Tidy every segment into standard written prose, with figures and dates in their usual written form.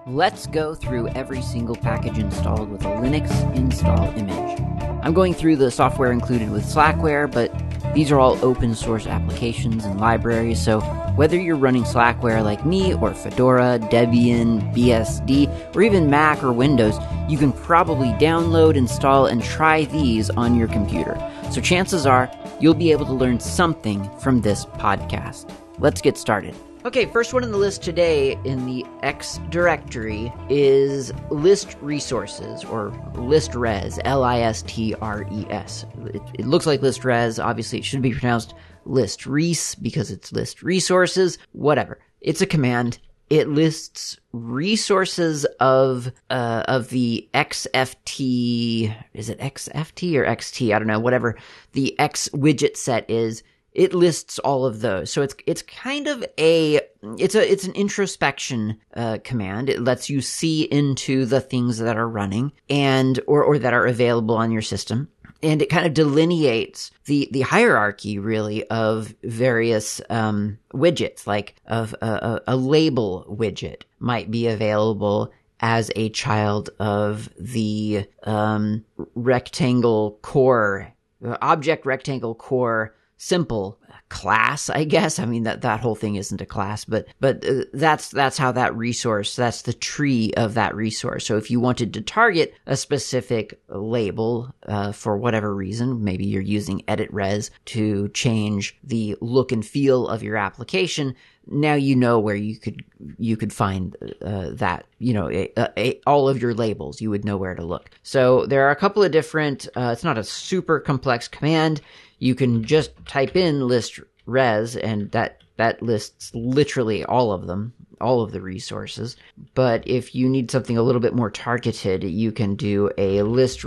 let's go through every single package installed with a Linux install image. I'm going through the software included with Slackware, but these are all open source applications and libraries, so whether you're running Slackware like me, or Fedora, Debian, BSD, or even Mac or Windows, you can probably download, install, and try these on your computer. So chances are, you'll be able to learn something from this podcast. Let's get started. Okay, first one on the list today in the X directory is list resources, or listres, L-I-S-T-R-E-S. It looks like listres. Obviously, it should be pronounced listres because it's list resources. Whatever. It's a command. It lists resources of the XFT. Is it XFT or XT? I don't know. Whatever the X widget set is. It lists all of those. So it's kind of it's an introspection command. It lets you see into the things that are running and or that are available on your system. And it kind of delineates the hierarchy, really, of various widgets, like of a label widget might be available as a child of the rectangle core, object rectangle core simple class, I guess. I mean, that whole thing isn't a class, but that's how that resource, that's the tree of that resource. So if you wanted to target a specific label for whatever reason, maybe you're using editRes to change the look and feel of your application, now you know where you could find that, all of your labels. You would know where to look. So there are a couple of different, it's not a super complex command. You can just type in listres, and that lists literally all of them, all of the resources. But if you need something a little bit more targeted, you can do a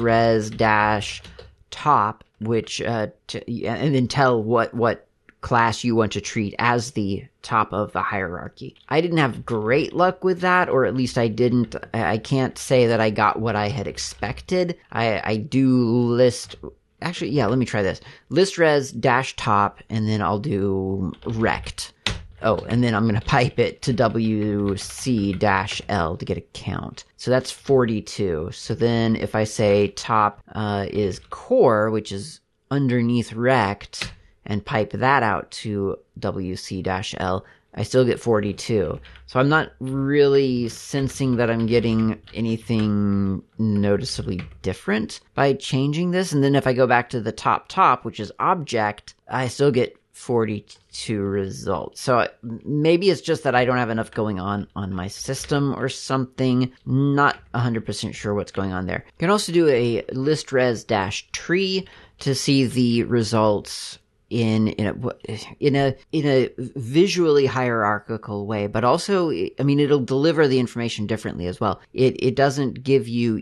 listres-top, which and then tell what class you want to treat as the top of the hierarchy. I didn't have great luck with that, or at least I can't say that I got what I had expected. I do list... Actually, yeah, let me try this. Listres-top, and then I'll do rect. Oh, and then I'm going to pipe it to WC-L to get a count. So that's 42. So then if I say top is core, which is underneath rect, and pipe that out to WC-L, I still get 42. So I'm not really sensing that I'm getting anything noticeably different by changing this. And then if I go back to the top, which is object, I still get 42 results. So maybe it's just that I don't have enough going on my system or something. Not 100% sure what's going on there. You can also do a listres-tree to see the results in a visually hierarchical way, but also, I mean, it'll deliver the information differently as well. It doesn't give you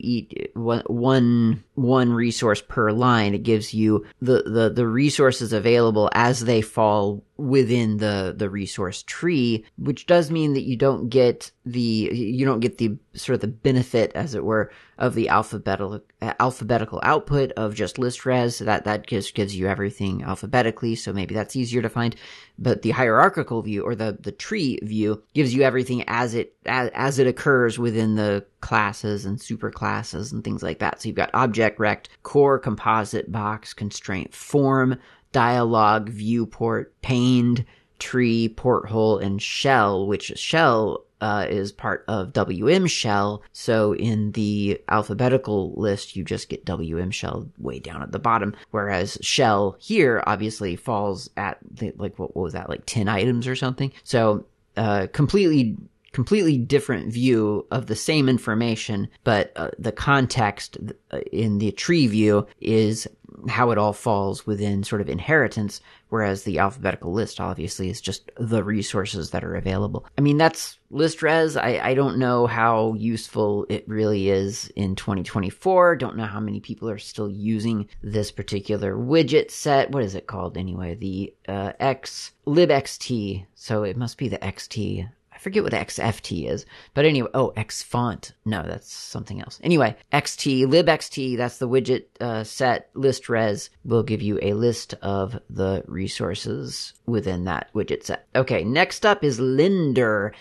one resource per line. It gives you the resources available as they fall within the resource tree, which does mean that you don't get the sort of the benefit, as it were, of the alphabetical output of just listres. That just gives you everything alphabetically, so maybe that's easier to find. But the hierarchical view, or the tree view, gives you everything as it occurs within the classes and superclasses and things like that. So you've got object, rect, core, composite, box, constraint, form, dialog, viewport, paned, tree, porthole, and shell, which shell is part of WM shell. So in the alphabetical list, you just get WM shell way down at the bottom, whereas shell here obviously falls at what was that, like 10 items or something. So completely different view of the same information, but the context in the tree view is how it all falls within sort of inheritance, whereas the alphabetical list obviously is just the resources that are available. I mean, that's listres. I don't know how useful it really is in 2024. Don't know how many people are still using this particular widget set. What is it called anyway? The libxt. So it must be the XT. forget what XFT is, but anyway, Xfont. No, that's something else. Anyway, XT, libxt, that's the widget set. ListRes will give you a list of the resources within that widget set. Okay, next up is Lindir,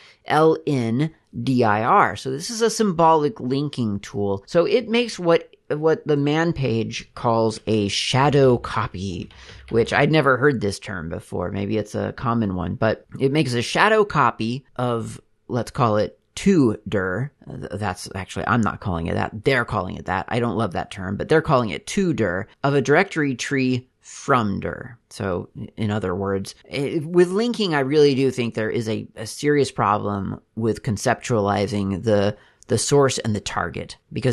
LNDIR. So this is a symbolic linking tool. So it makes what the man page calls a shadow copy, which I'd never heard this term before. Maybe it's a common one, but it makes a shadow copy of, let's call it, todir. That's actually, I'm not calling it that. They're calling it that. I don't love that term, but they're calling it todir of a directory tree from dir. So in other words, with linking, I really do think there is a serious problem with conceptualizing the source and the target, because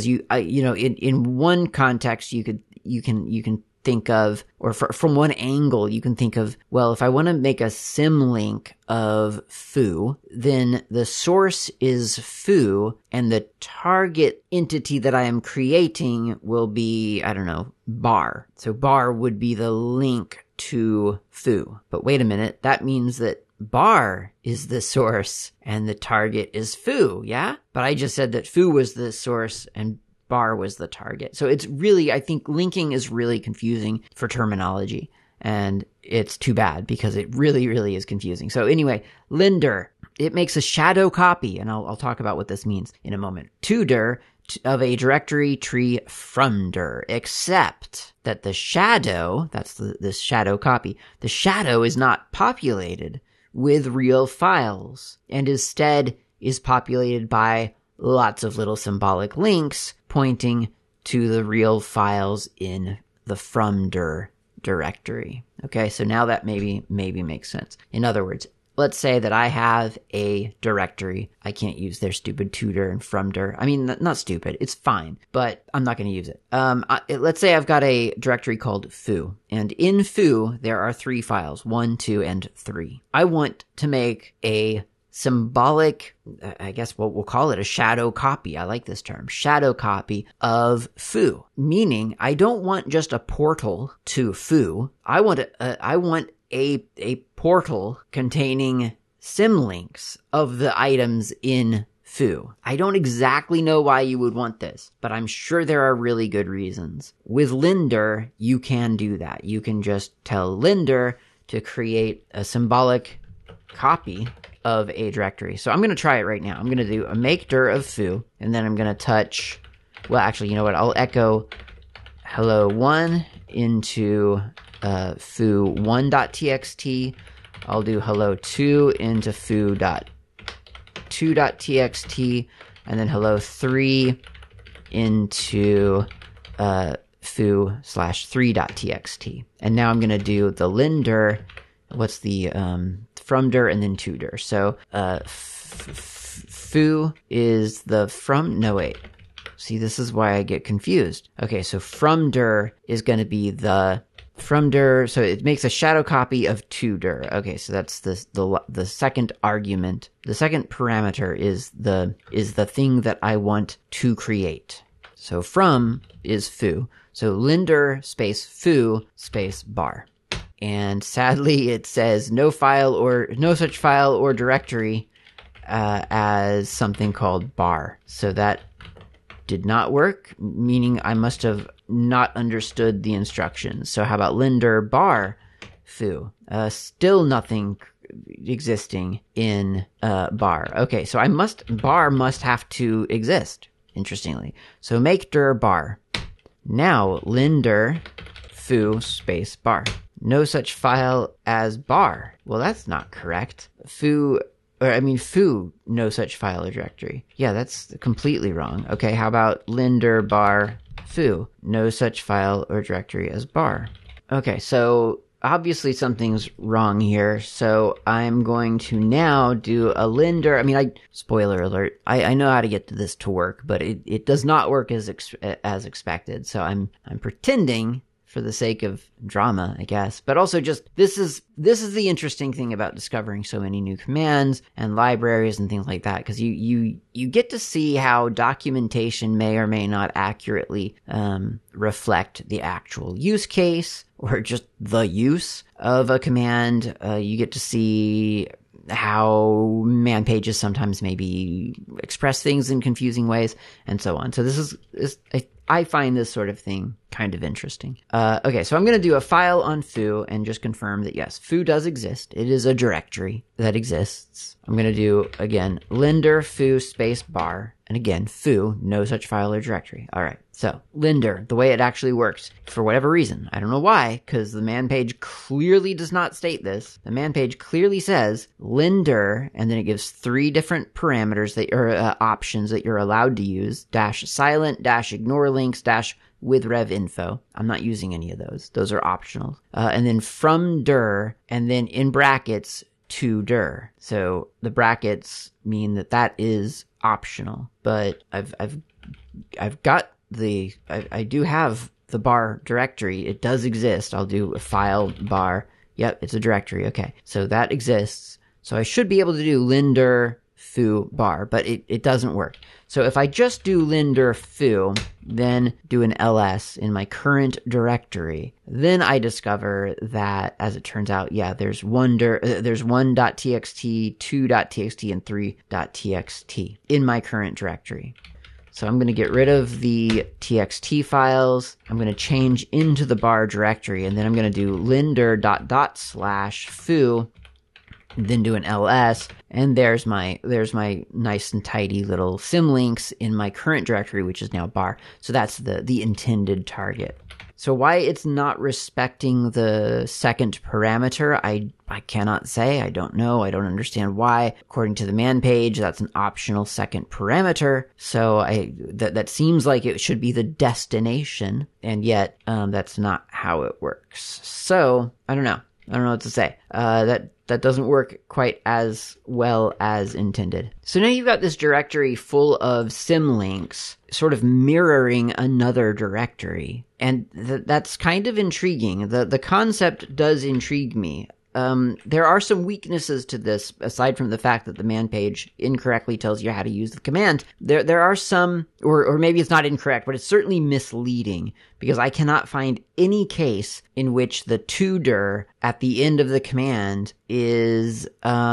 in one context you can think of, or from one angle you can think of, well, if I want to make a symlink of foo, then the source is foo and the target entity that I am creating will be, I don't know, bar. So bar would be the link to foo. But wait a minute, that means that bar is the source and the target is foo, yeah? But I just said that foo was the source and bar was the target. So it's really, I think linking is really confusing for terminology, and it's too bad because it really, really is confusing. So anyway, Lindir, it makes a shadow copy, and I'll talk about what this means in a moment. Todir of a directory tree from dir, except that the shadow, that's this shadow copy, the shadow is not populated with real files, and instead is populated by lots of little symbolic links pointing to the real files in the from dir directory. Okay, so now that maybe makes sense. In other words, let's say that I have a directory. I can't use their stupid todir and from dir. I mean, not stupid. It's fine, but I'm not going to use it. Let's say I've got a directory called foo, and in foo there are 3 files, 1, 2, and 3. I want to make a symbolic, I guess we'll call it a shadow copy. I like this term, shadow copy of foo, meaning I don't want just a portal to foo. I want a portal containing symlinks of the items in foo. I don't exactly know why you would want this, but I'm sure there are really good reasons. With Lindir, you can do that. You can just tell Lindir to create a symbolic copy of a directory. So I'm going to try it right now. I'm going to do a make dir of foo, and then I'm going to touch, well, actually, you know what? I'll echo hello1 into foo1.txt. I'll do hello2 into foo.2.txt, and then hello3 into foo/3.txt. And now I'm going to do the Lindir, what's the from dir, and then to dir. So foo is the from, no wait. See, this is why I get confused. Okay, so from dir is going to be the from dir, so it makes a shadow copy of to dir. Okay, so that's the second argument. The second parameter is the thing that I want to create. So from is foo. So Lindir space foo space bar. And sadly, it says no such file or directory as something called bar. So that did not work, meaning I must have not understood the instructions. So how about Lindir bar foo? Still nothing existing in bar. Okay, so bar must have to exist, interestingly. So make dir bar. Now Lindir foo space bar. No such file as bar. Well, that's not correct. Foo, no such file or directory. Yeah, that's completely wrong. Okay, how about Lindir bar foo? No such file or directory as bar. Okay, so obviously something's wrong here. So I'm going to now do a Lindir. Spoiler alert. I know how to get this to work, but it does not work as expected. So I'm pretending for the sake of drama, I guess. But also just, this is the interesting thing about discovering so many new commands and libraries and things like that, because you get to see how documentation may or may not accurately reflect the actual use case or just the use of a command. You get to see how man pages sometimes maybe express things in confusing ways, and so on. So I find this sort of thing kind of interesting. Okay, so I'm going to do a file on foo and just confirm that yes, foo does exist. It is a directory that exists. I'm going to do, again, linder foo space bar. And again, foo, no such file or directory. All right, so linder, the way it actually works, for whatever reason, I don't know why, because the man page clearly does not state this. The man page clearly says linder, and then it gives 3 different parameters that are options that you're allowed to use: -silent, -ignore links, with rev info. I'm not using any of those. Those are optional. And then from dir, and then in brackets to dir. So the brackets mean that is optional. But I've got I do have the bar directory. It does exist. I'll do a file bar. Yep, it's a directory. Okay, so that exists. So I should be able to do linder foo bar, but it doesn't work. So if I just do linder foo, then do an ls in my current directory, then I discover that, as it turns out, yeah, there's there's 1.txt, 2.txt, and 3.txt in my current directory. So I'm going to get rid of the txt files. I'm going to change into the bar directory, and then I'm going to do linder / foo, then do an ls, and there's my nice and tidy little symlinks in my current directory, which is now bar. So that's the intended target. So why it's not respecting the second parameter, I cannot say. I don't know. I don't understand why. According to the man page, that's an optional second parameter. So that seems like it should be the destination, and yet that's not how it works. So I don't know. I don't know what to say. That doesn't work quite as well as intended. So now you've got this directory full of symlinks sort of mirroring another directory. And that's kind of intriguing. The concept does intrigue me. There are some weaknesses to this, aside from the fact that the man page incorrectly tells you how to use the command. There are some, or maybe it's not incorrect, but it's certainly misleading, because I cannot find any case in which the to-dir at the end of the command is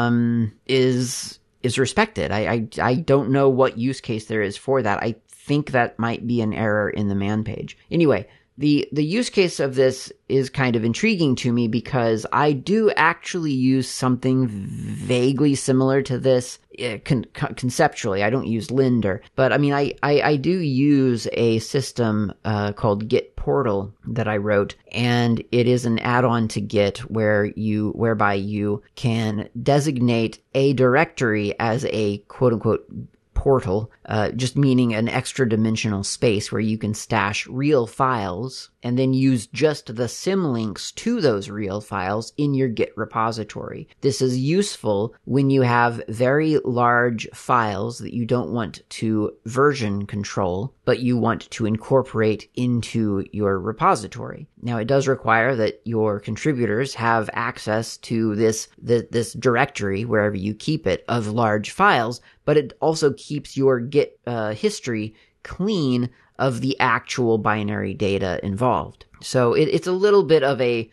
respected. I don't know what use case there is for that. I think that might be an error in the man page. Anyway, the use case of this is kind of intriguing to me, because I do actually use something vaguely similar to this conceptually. I don't use linder, but I mean, I do use a system called Git Portal that I wrote, and it is an add-on to Git whereby you can designate a directory as a quote-unquote portal, just meaning an extra dimensional space where you can stash real files and then use just the symlinks to those real files in your Git repository. This is useful when you have very large files that you don't want to version control, but you want to incorporate into your repository. Now, it does require that your contributors have access to this directory, wherever you keep it, of large files, but it also keeps your Git history clean of the actual binary data involved. So it's a little bit of a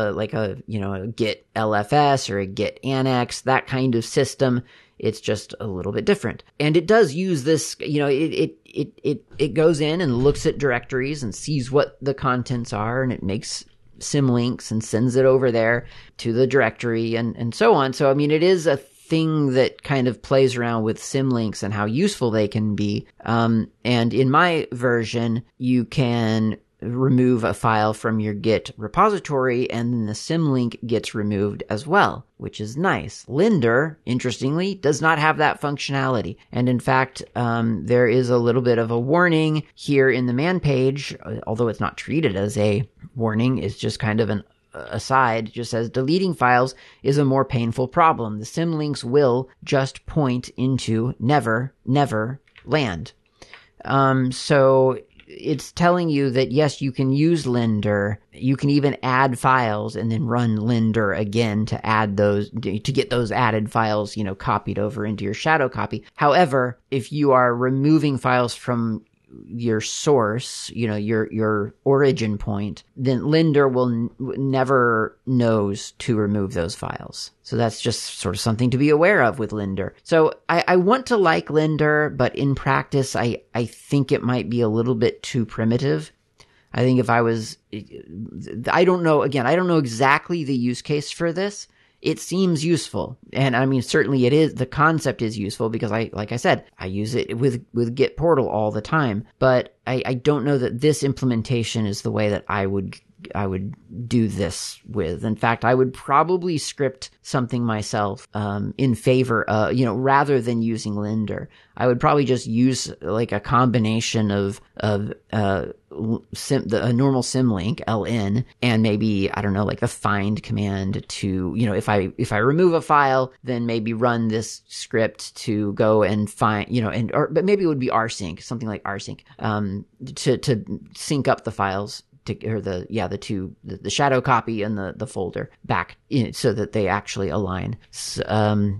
Git LFS or a Git Annex, that kind of system. It's just a little bit different. And it does use this, it goes in and looks at directories and sees what the contents are, and it makes symlinks and sends it over there to the directory and so on. So, I mean, it is a thing that kind of plays around with symlinks and how useful they can be. And in my version, you can remove a file from your Git repository, and then the symlink gets removed as well, which is nice. Linder, interestingly, does not have that functionality. And in fact, there is a little bit of a warning here in the man page, although it's not treated as a warning. It's just kind of an aside. It just says deleting files is a more painful problem. The symlinks will just point into never land. So it's telling you that yes, you can use linder. You can even add files and then run linder again to add those, to get those added files, copied over into your shadow copy. However, if you are removing files from your source, your origin point, then Linder will never knows to remove those files. So that's just sort of something to be aware of with Linder. So I want to like Linder, but in practice, I think it might be a little bit too primitive. I think if I don't know exactly the use case for this. It seems useful. And I mean, certainly it is, the concept is useful because like I said, I use it with Git Portal all the time, but I don't know that this implementation is the way that I would do this with. In fact, I would probably script something myself, in favor, rather than using Linder. I would probably just use like a combination of a normal symlink, ln, and maybe, I don't know, like the find command to, if I remove a file, then maybe run this script to go and find, but maybe it would be rsync, something like rsync, to sync up the files. The shadow copy and the folder back so that they actually align. So,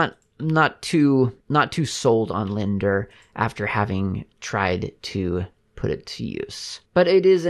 not too sold on Linder after having tried to put it to use. But it is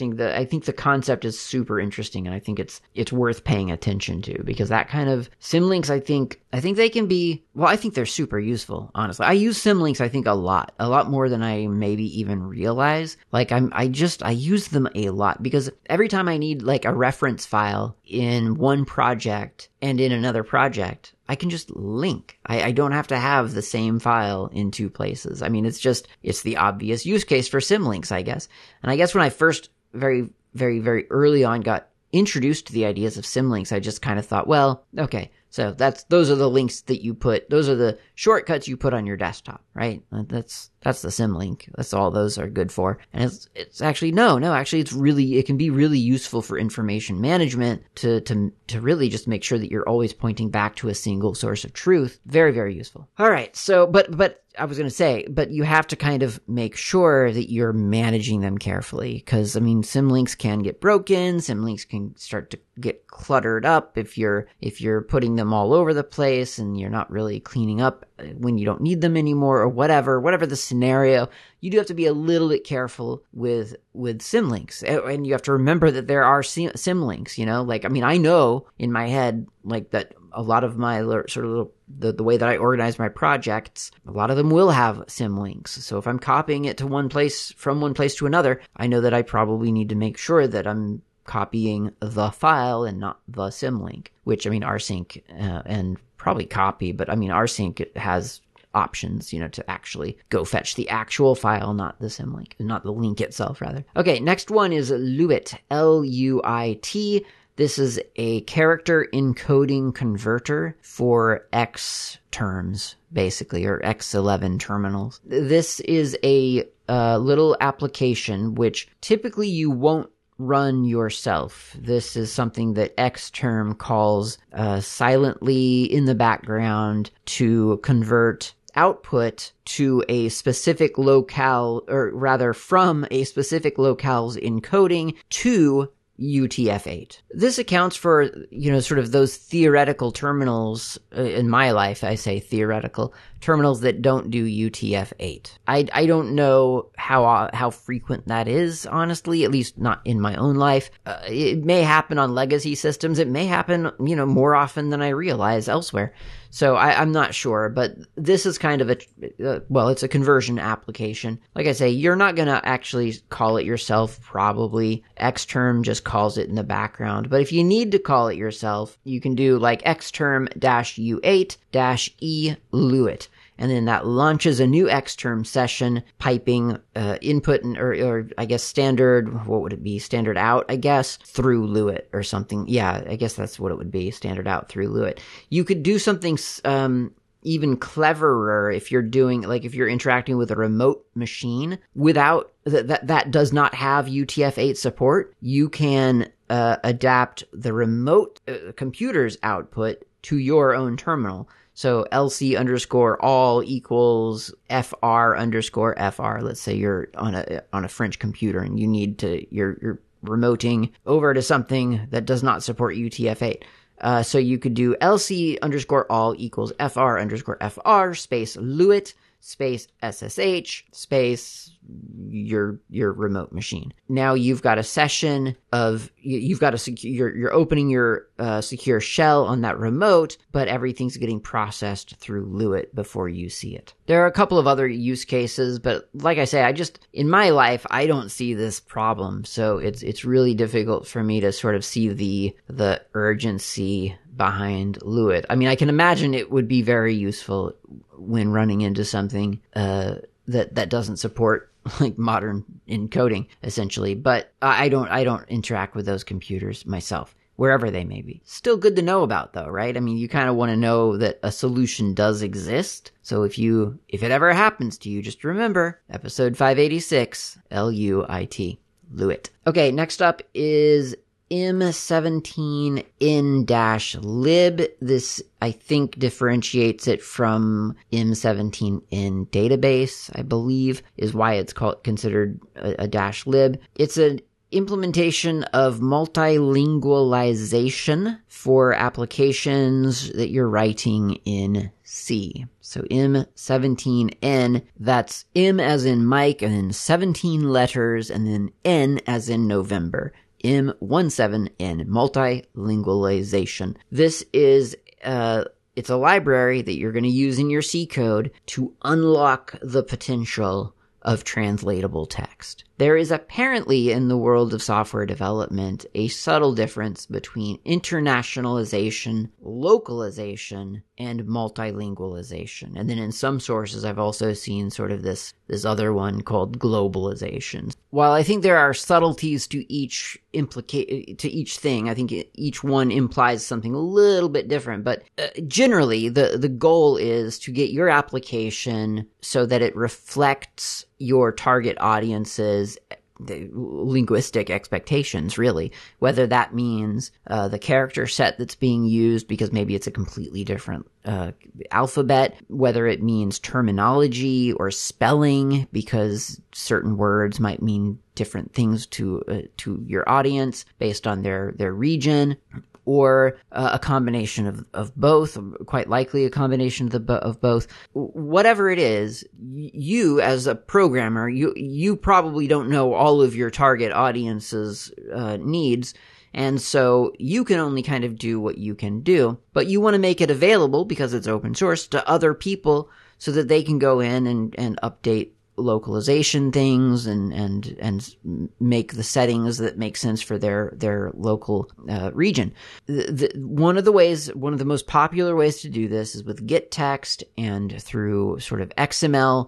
I think the concept is super interesting, and I think it's worth paying attention to, because that kind of symlinks, I think they can be, I think they're super useful, honestly. I use symlinks, I think, a lot more than I maybe even realize. Like I use them a lot, because every time I need like a reference file in one project and in another project, I can just link. I don't have to have the same file in two places. I mean, it's the obvious use case for symlinks, I guess. And I guess when I first very, very, very early on got introduced to the ideas of symlinks, I just kind of thought, well, okay, so those are the links that you put, those are the shortcuts you put on your desktop, right? That's the symlink. That's all those are good for. And it's actually, actually it can be really useful for information management to really just make sure that you're always pointing back to a single source of truth. Very, very useful. All right. So, but I was going to say, but you have to kind of make sure that you're managing them carefully, because, I mean, symlinks can get broken. Symlinks can start to get cluttered up if you're putting them all over the place and you're not really cleaning up when you don't need them anymore, or whatever the scenario. You do have to be a little bit careful with symlinks, and you have to remember that there are symlinks, like, I mean, I know in my head, like, that a lot of my sort of the way that I organize my projects, a lot of them will have symlinks. So if I'm copying it to one place from one place to another, I know that I probably need to make sure that I'm copying the file and not the symlink, which, I mean, rsync and probably copy, but I mean, rsync has options, to actually go fetch the actual file, not the symlink, not the link itself, rather. Okay, next one is Luit, Luit. This is a character encoding converter for X terms, basically, or X11 terminals. This is a little application which typically you won't run yourself. This is something that Xterm calls silently in the background to convert output to a specific locale, or rather from a specific locale's encoding to UTF-8. This accounts for, sort of those theoretical terminals, in my life, I say theoretical, terminals that don't do UTF-8. I don't know how frequent that is, honestly, at least not in my own life. It may happen on legacy systems. It may happen, more often than I realize elsewhere. So I'm not sure, but this is kind of it's a conversion application. Like I say, you're not going to actually call it yourself, probably. Xterm just calls it in the background. But if you need to call it yourself, you can do like xterm-u8-e luit. And then that launches a new Xterm session, piping input or I guess standard, what would it be? Standard out, I guess, through Luit or something. Yeah, I guess that's what it would be, standard out through Luit. You could do something even cleverer if you're interacting with a remote machine without that does not have UTF-8 support. You can adapt the remote computer's output to your own terminal. So LC_all equals FR_FR. Let's say you're on a French computer and you need you're remoting over to something that does not support UTF-8. So you could do LC_all equals FR_FR space Luit space SSH space your remote machine. Now you've got a session of, you've got you're opening your secure shell on that remote, but everything's getting processed through Luit before you see it. There are a couple of other use cases, but like I say, in my life, I don't see this problem. So it's really difficult for me to sort of see the urgency behind Luit. I mean, I can imagine it would be very useful when running into something that doesn't support like modern encoding, essentially. But I don't interact with those computers myself, wherever they may be. Still good to know about, though, right? I mean, you kind of want to know that a solution does exist. So if it ever happens to you, just remember episode 586, LUIT, Luit. Okay, next up is im17n-lib. This, I think, differentiates it from im17n database, I believe, is why it's considered a -lib. It's an implementation of multilingualization for applications that you're writing in C. So im17n, that's im as in Mike, and then 17 letters, and then n as in November. im17n, multilingualization. This is it's a library that you're going to use in your C code to unlock the potential of translatable text. There is apparently in the world of software development a subtle difference between internationalization, localization, and multilingualization. And then in some sources, I've also seen sort of this other one called globalization. While I think there are subtleties to each thing, I think each one implies something a little bit different. But generally, the goal is to get your application so that it reflects your target audience's the linguistic expectations, really, whether that means the character set that's being used because maybe it's a completely different alphabet, whether it means terminology or spelling because certain words might mean different things to your audience based on their region, or a combination of both, quite likely a combination of both. Whatever it is, you as a programmer, you probably don't know all of your target audience's needs, and so you can only kind of do what you can do. But you want to make it available, because it's open source, to other people so that they can go in and update localization things and make the settings that make sense for their local region. One of the most popular ways to do this is with gettext and through sort of XML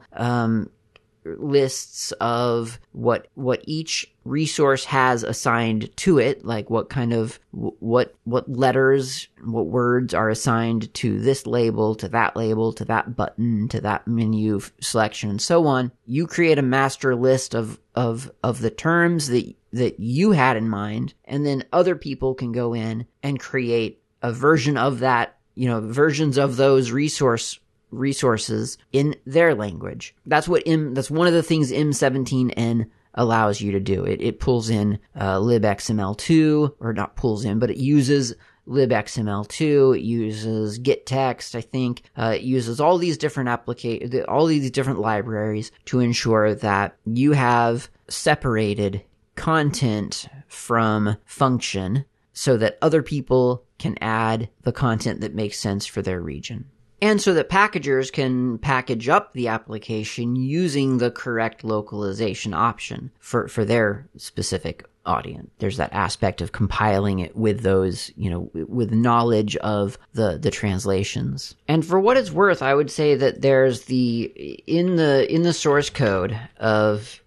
lists of what each resource has assigned to it, like what kind of what letters, what words are assigned to this label, to that button, to that menu selection, and so on. You create a master list of the terms that you had in mind, and then other people can go in and create a version of that, versions of those resources in their language. That's one of the things im17n allows you to do. It pulls in libxml2, or not pulls in, but it uses libxml2, it uses gettext, I think. It uses all these different all these different libraries to ensure that you have separated content from function so that other people can add the content that makes sense for their region. And so that packagers can package up the application using the correct localization option for their specific audience. There's that aspect of compiling it with those, with knowledge of the translations. And for what it's worth, I would say that there's in the source code of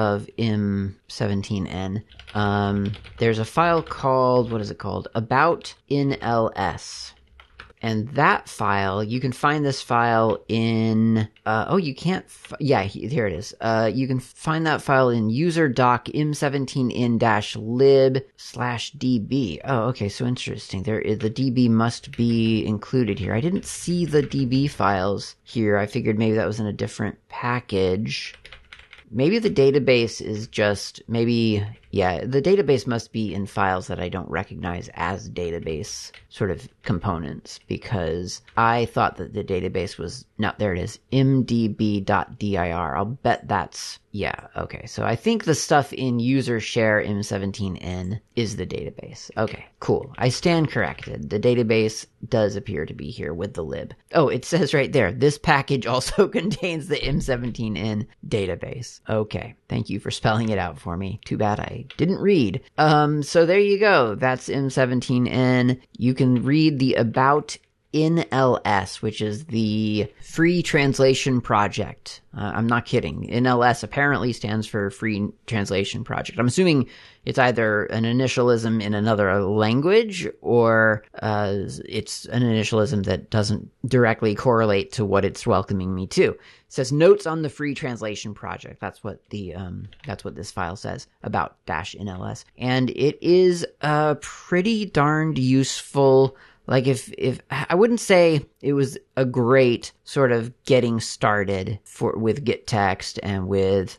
im17n, there's a file called, what is it called? About in ls. And that file, you can find this file in, here it is. You can find that file in user.doc im17n-lib/db. Oh, okay, so interesting. The DB must be included here. I didn't see the DB files here. I figured maybe that was in a different package. Maybe the database is just, maybe Yeah, the database must be in files that I don't recognize as database sort of components, because I thought that the database was, no, there it is, mdb.dir. I'll bet that's, yeah, okay. So I think the stuff in user share m17n is the database. Okay, cool. I stand corrected. The database does appear to be here with the lib. Oh, it says right there, this package also contains the m17n database. Okay, thank you for spelling it out for me. Too bad I didn't read. So there you go. That's m17n. You can read the about NLS, which is the Free Translation Project. I'm not kidding. NLS apparently stands for Free Translation Project. I'm assuming it's either an initialism in another language, or it's an initialism that doesn't directly correlate to what it's welcoming me to. It says notes on the Free Translation Project. That's what this file says, about -NLS. And it is pretty darned useful. Like, if I wouldn't say it was a great sort of getting started with GitText and with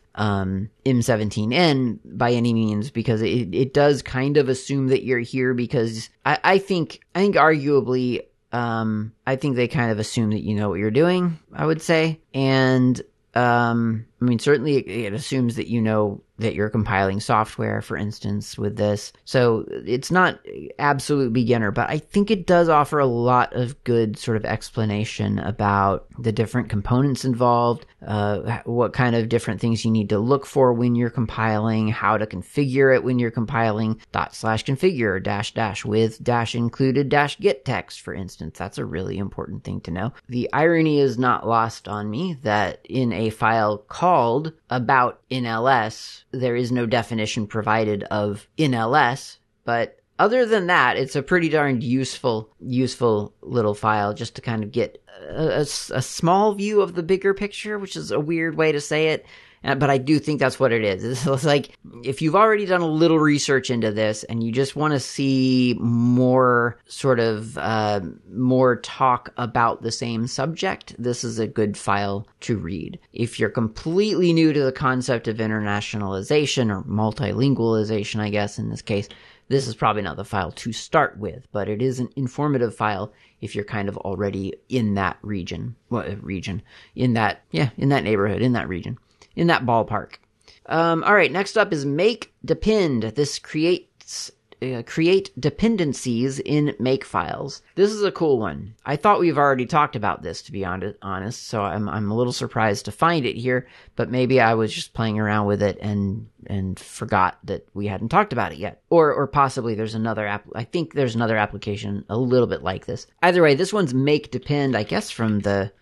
m17n by any means, because it does kind of assume that you're here, because I think arguably I think they kind of assume that you know what you're doing, I would say. And I mean, certainly it assumes that you know that you're compiling software, for instance, with this. So it's not absolute beginner, but I think it does offer a lot of good sort of explanation about the different components involved, what kind of different things you need to look for when you're compiling, how to configure it when you're compiling, /configure with -included -get text, for instance. That's a really important thing to know. The irony is not lost on me that in a file called about NLS, there is no definition provided of NLS, but other than that, it's a pretty darn useful little file just to kind of get a small view of the bigger picture, which is a weird way to say it. But I do think that's what it is. It's like, if you've already done a little research into this and you just want to see more sort of more talk about the same subject, this is a good file to read. If you're completely new to the concept of internationalization, or multilingualization, I guess in this case, this is probably not the file to start with, but it is an informative file if you're kind of already in that region. In that neighborhood, in that region. In that ballpark. All right, next up is make depend. This create dependencies in makefiles. This is a cool one. I thought we've already talked about this, to be honest, so I'm a little surprised to find it here, but maybe I was just playing around with it and forgot that we hadn't talked about it yet. Or possibly there's another I think there's another application a little bit like this. Either way, this one's make depend, I guess from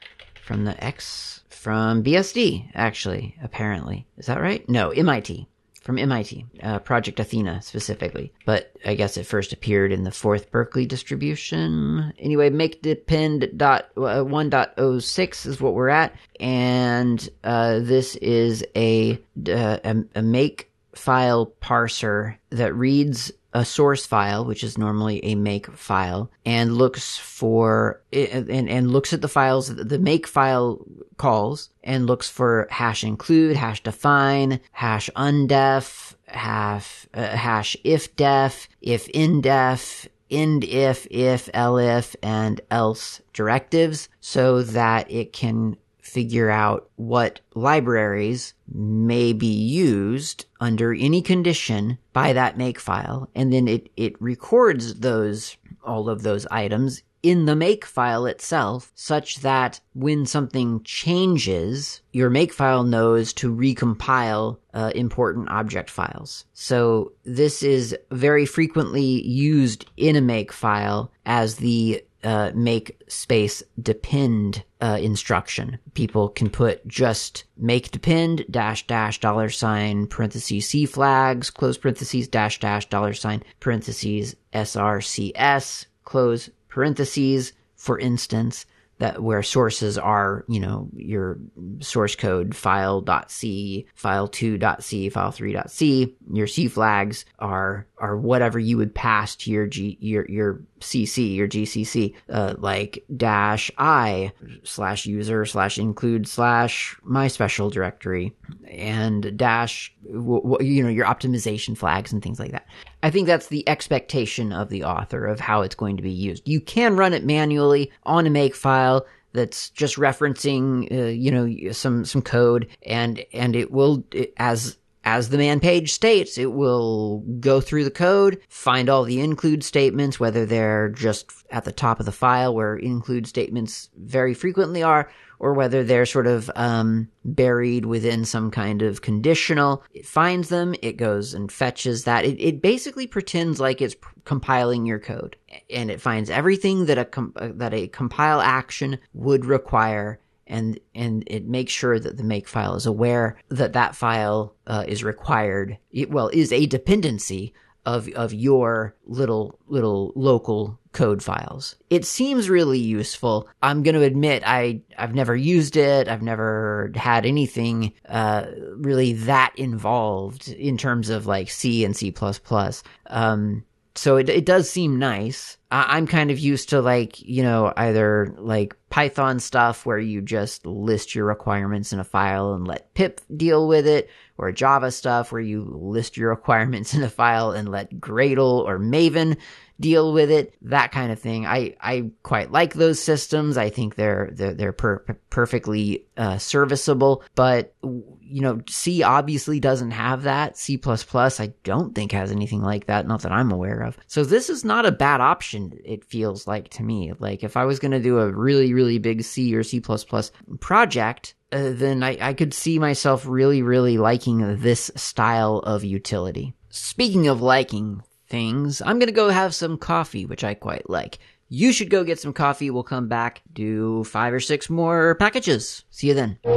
BSD, actually, apparently. Is that right? No, MIT. From MIT. Project Athena, specifically. But I guess it first appeared in the 4th Berkeley distribution. Anyway, makedepend.1.06 is what we're at. And this is a make file parser that reads a source file, which is normally a make file, and looks for and looks at the files that the make file calls, and looks for #include, #define, #undef, #ifdef, ifindef, endif, elif, and else directives, so that it can figure out what libraries may be used under any condition by that makefile, and then it records all of those items in the makefile itself, such that when something changes, your makefile knows to recompile important object files. So this is very frequently used in a makefile as the make space depend instruction. People can put just make depend -- parentheses C flags, close parentheses -- parentheses SRCS, close parentheses, for instance, that where sources are, your source code file.c, file2.c, file3.c. Your C flags are whatever you would pass to your CC, your GCC, like -i /user /include / my special directory, and your optimization flags and things like that. I think that's the expectation of the author of how it's going to be used. You can run it manually on a Makefile that's just referencing, some code, and it will, as the man page states, it will go through the code, find all the include statements, whether they're just at the top of the file where include statements very frequently are, or whether they're sort of buried within some kind of conditional. It finds them, it goes and fetches that. It basically pretends like it's compiling your code, and it finds everything that a compile action would require, and it makes sure that the Makefile is aware that file is required. Is a dependency of your little local code files. It seems really useful. I'm going to admit I've never used it. I've never had anything really that involved in terms of like C and C++. So it does seem nice. I'm kind of used to either like Python stuff where you just list your requirements in a file and let pip deal with it, or Java stuff where you list your requirements in a file and let Gradle or Maven deal with it, that kind of thing. I quite like those systems. I think they're perfectly serviceable, but C obviously doesn't have that. C++ I don't think has anything like that, not that I'm aware of. So this is not a bad option, it feels like to me. Like if I was going to do a really, really big C or C++ project, then I could see myself really, really liking this style of utility. Speaking of liking things, I'm going to go have some coffee, which I quite like. You should go get some coffee. We'll come back, do 5 or 6 more packages. See you then.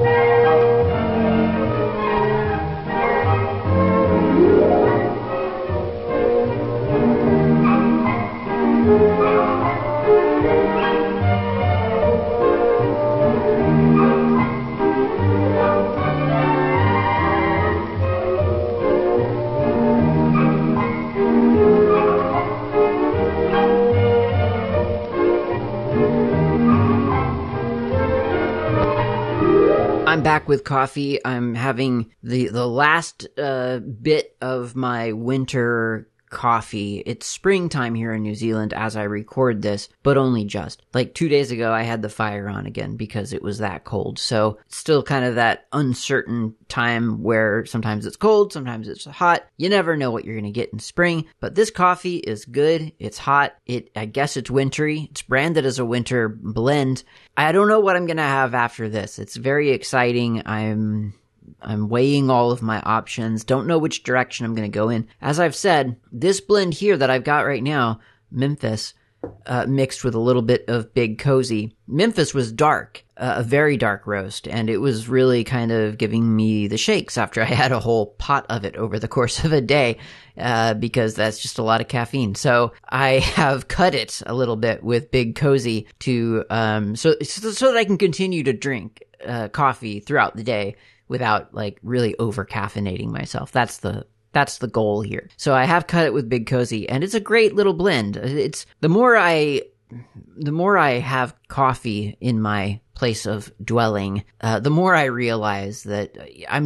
I'm back with coffee. I'm having the last bit of my winter coffee. It's springtime here in New Zealand as I record this, but only just. Like 2 days ago, I had the fire on again because it was that cold. So still kind of that uncertain time where sometimes it's cold, sometimes it's hot. You never know what you're going to get in spring, but this coffee is good. It's hot. I guess it's wintry. It's branded as a winter blend. I don't know what I'm going to have after this. It's very exciting. I'm weighing all of my options. Don't know which direction I'm going to go in. As I've said, this blend here that I've got right now, Memphis, mixed with a little bit of Big Cozy. Memphis was dark, a very dark roast, and it was really kind of giving me the shakes after I had a whole pot of it over the course of a day, because that's just a lot of caffeine. So I have cut it a little bit with Big Cozy to so that I can continue to drink coffee throughout the day without like really over caffeinating myself. That's the goal here. So I have cut it with Big Cozy, and it's a great little blend. It's the more I have coffee in my place of dwelling, the more I realize that I'm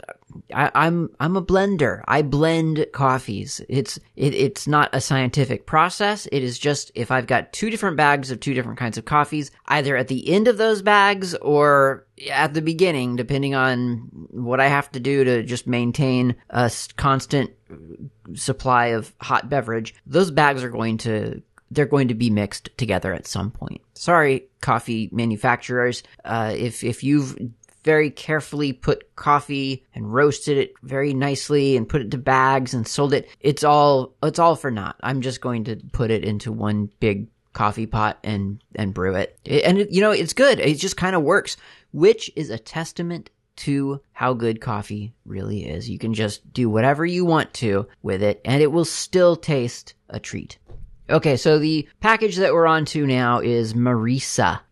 a blender. I blend coffees. It's not a scientific process. It is just if I've got 2 different bags of 2 different kinds of coffees, either at the end of those bags or at the beginning, depending on what I have to do to just maintain a constant supply of hot beverage, those bags are going to be mixed together at some point. Sorry, coffee manufacturers. If you've very carefully put coffee and roasted it very nicely and put it to bags and sold it, it's all for naught. I'm just going to put it into one big coffee pot and brew it. It's good. It just kind of works, which is a testament to how good coffee really is. You can just do whatever you want to with it, and it will still taste a treat. Okay, so the package that we're on to now is Marisa,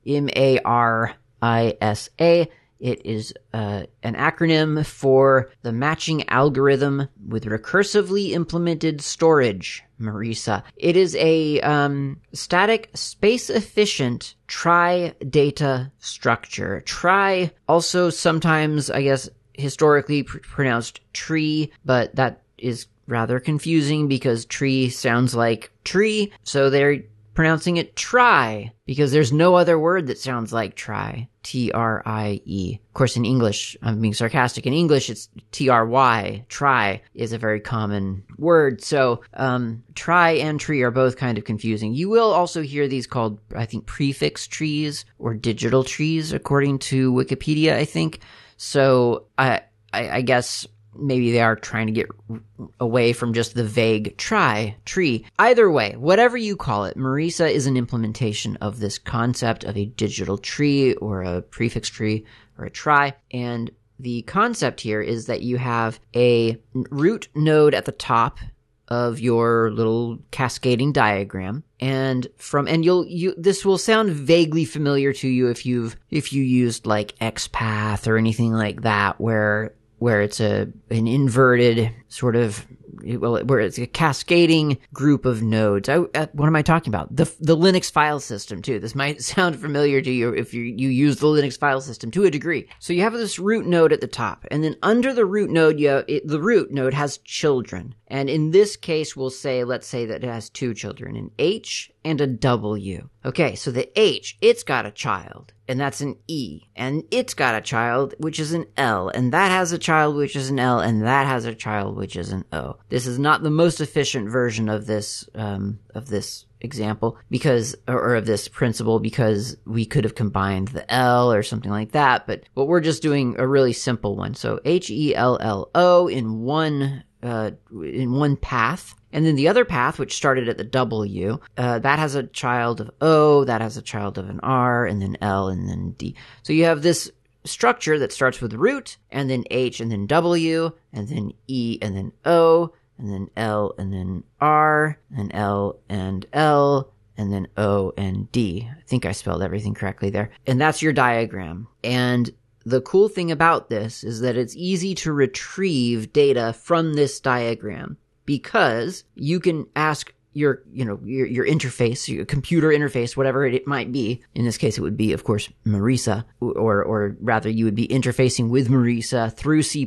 Marisa. It is an acronym for the matching algorithm with recursively implemented storage, Marisa. It is a static, space-efficient trie-data structure. Trie also sometimes, I guess, historically pronounced tree, but that is rather confusing because tree sounds like tree, so they're pronouncing it try because there's no other word that sounds like try. T-R-I-E. Of course, in English, I'm being sarcastic. In English, it's T-R-Y. Try is a very common word. So try and tree are both kind of confusing. You will also hear these called, I think, prefix trees or digital trees, according to Wikipedia, I think. So I guess maybe they are trying to get away from just the vague tree. Either way, whatever you call it, Marisa is an implementation of this concept of a digital tree or a prefix tree or a trie. And the concept here is that you have a root node at the top of your little cascading diagram, and this will sound vaguely familiar to you if you used like XPath or anything like that, where it's an inverted sort of, where it's a cascading group of nodes. What am I talking about? The Linux file system too. This might sound familiar to you if you use the Linux file system to a degree. So you have this root node at the top, and then under the root node, the root node has children. And in this case, let's say that it has two children, an H and a W. Okay, so the H, it's got a child, and that's an E. And it's got a child, which is an L. And that has a child, which is an L. And that has a child, which is an O. This is not the most efficient version of this example or of this principle, because we could have combined the L or something like that. But we're just doing a really simple one. So HELLO in one path. And then the other path, which started at the W, that has a child of O, that has a child of an R, and then L, and then D. So you have this structure that starts with root, and then H, and then W, and then E, and then O, and then L, and then R, and L, and L, and then O, and D. I think I spelled everything correctly there. And that's your diagram. And the cool thing about this is that it's easy to retrieve data from this diagram, because you can ask your interface, your computer interface, whatever it might be. In this case, it would be, of course, Marisa, or rather you would be interfacing with Marisa through C++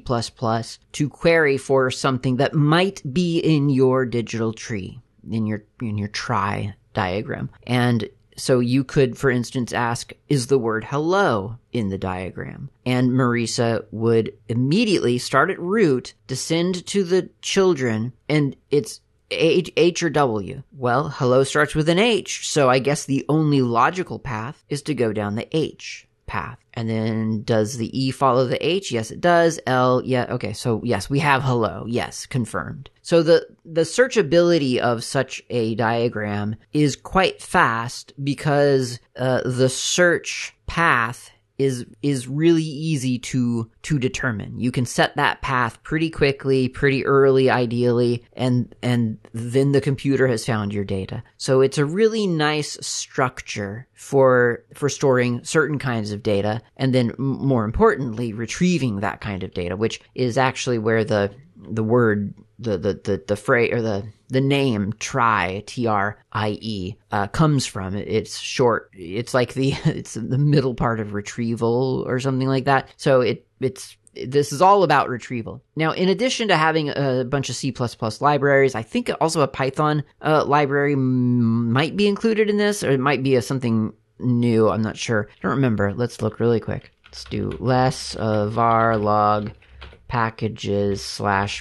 to query for something that might be in your digital tree, in your trie diagram. And so you could, for instance, ask, is the word hello in the diagram? And Marisa would immediately start at root, descend to the children, and it's H or W. Well, hello starts with an H, so I guess the only logical path is to go down the H path. And then does the E follow the H? Yes, it does. L, yeah, okay, so yes, we have hello. Yes, confirmed. So the searchability of such a diagram is quite fast, because the search path is really easy to determine. You can set that path pretty quickly, pretty early, ideally, and then the computer has found your data. So it's a really nice structure for storing certain kinds of data, and then more importantly, retrieving that kind of data, which is actually where the word, the phrase, or the name trie, T-R-I-E, comes from. It's short. It's like it's the middle part of retrieval or something like that. So this is all about retrieval. Now, in addition to having a bunch of C++ libraries, I think also a Python library might be included in this, or it might be something new. I'm not sure. I don't remember. Let's look really quick. Let's do less var log packages /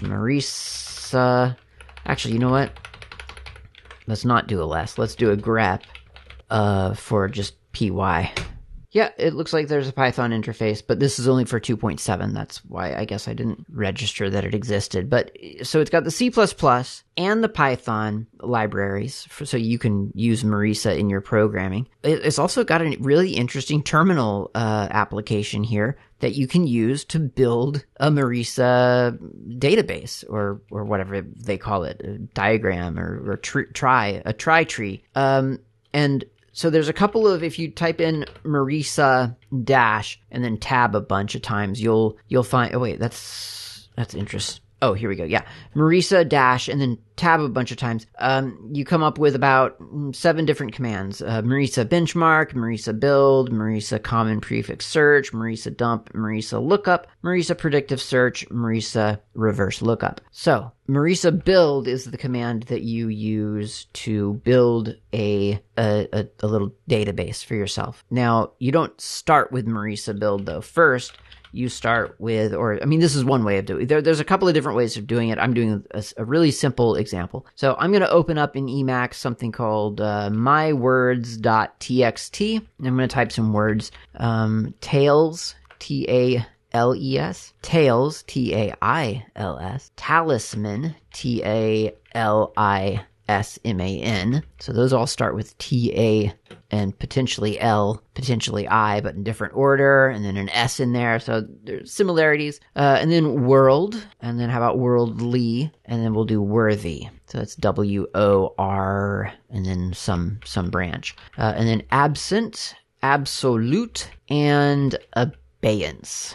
Marisa. Actually, you know what? Let's not do a less. Let's do a grep for just py. Yeah, it looks like there's a Python interface, but this is only for 2.7. That's why I guess I didn't register that it existed. But so it's got the C++ and the Python libraries, so you can use Marisa in your programming. It's also got a really interesting terminal application here that you can use to build a Marisa database, or whatever they call it, a diagram or a trie tree. And so there's a couple of, if you type in Marisa dash and then tab a bunch of times, you'll find, oh wait, that's interesting. Oh, here we go. Yeah. Marisa dash and then tab a bunch of times. You come up with about 7 different commands. Marisa benchmark, Marisa build, Marisa common prefix search, Marisa dump, Marisa lookup, Marisa predictive search, Marisa reverse lookup. So Marisa build is the command that you use to build a little database for yourself. Now, you don't start with Marisa build though. First, you start with, this is one way of doing it. There's a couple of different ways of doing it. I'm doing a really simple example. So I'm going to open up in Emacs something called mywords.txt. And I'm going to type some words. Tails, T-A-L-E-S. Tails, T-A-I-L-S. Talisman, T-A-L-I-S-M-A-N. So those all start with T-A and potentially L, potentially I, but in different order, and then an S in there. So there's similarities. And then world, and then how about worldly, and then we'll do worthy. So that's W-O-R, and then some branch. And then absent, absolute, and abeyance.